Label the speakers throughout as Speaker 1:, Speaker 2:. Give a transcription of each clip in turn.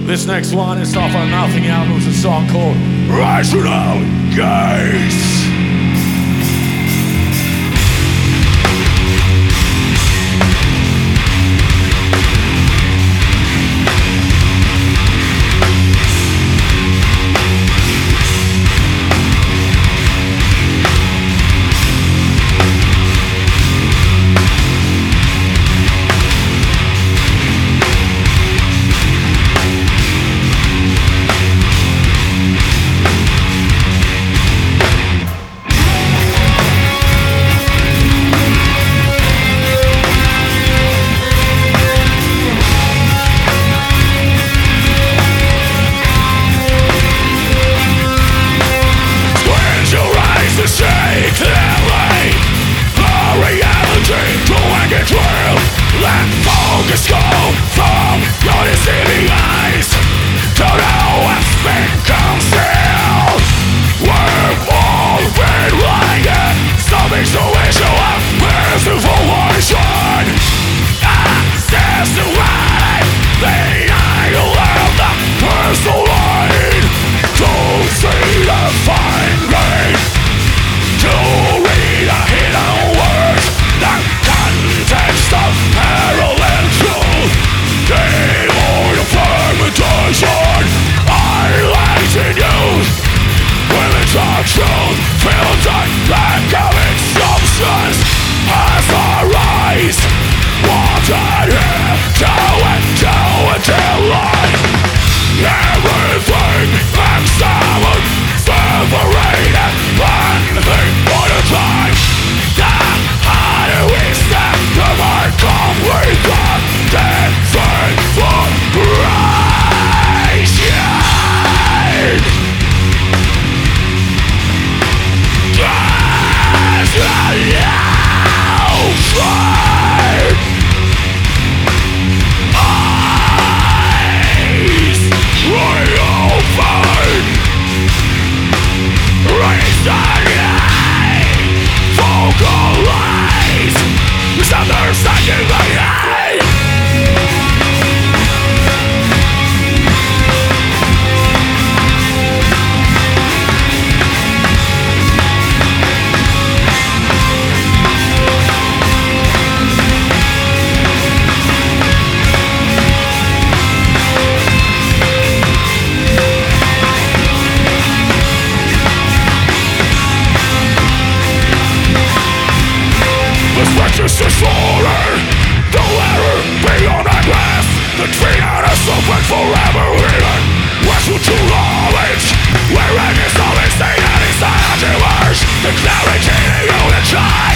Speaker 1: This next one is off our Nothing album. It's a song called Rational Gaze. Focus go from your deceiving eyes to know what's been concealed. We're all been blinded, something to issue a misinformation. Access to life, the idol of the personal line. Don't see the fine grain, to read the hidden words, the context of parallel truth. Devoid of fermentation, highlighting youth. Women's are truth, filtered becoming substance as our eyes wanted here to until life. Everything examined, separated, anything but a time. How do we step to my complete different vibration? Just a new fight. Eyes reopen, raise the light, vocalize, something stuck in my head. This is order, the letter beyond our grasp. The train on us open forever hidden. West to knowledge, wherein is always staying inside our dreamers. The clarity in you to try.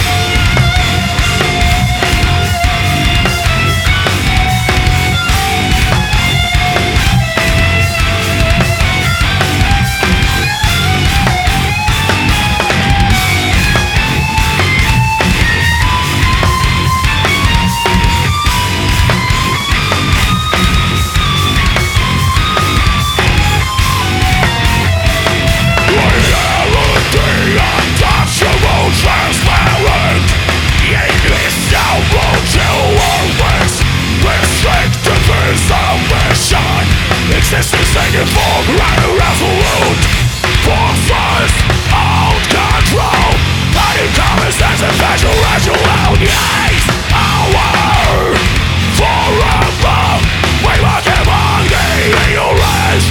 Speaker 1: Transparent, invisible to our wits. Restricted submission, existence taken for granted, resolute. Forces out control, fighting common sense and factual rational gaze. Our forever, we walk among the ignorance.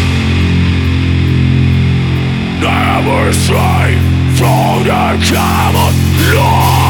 Speaker 1: Never stray from the common law.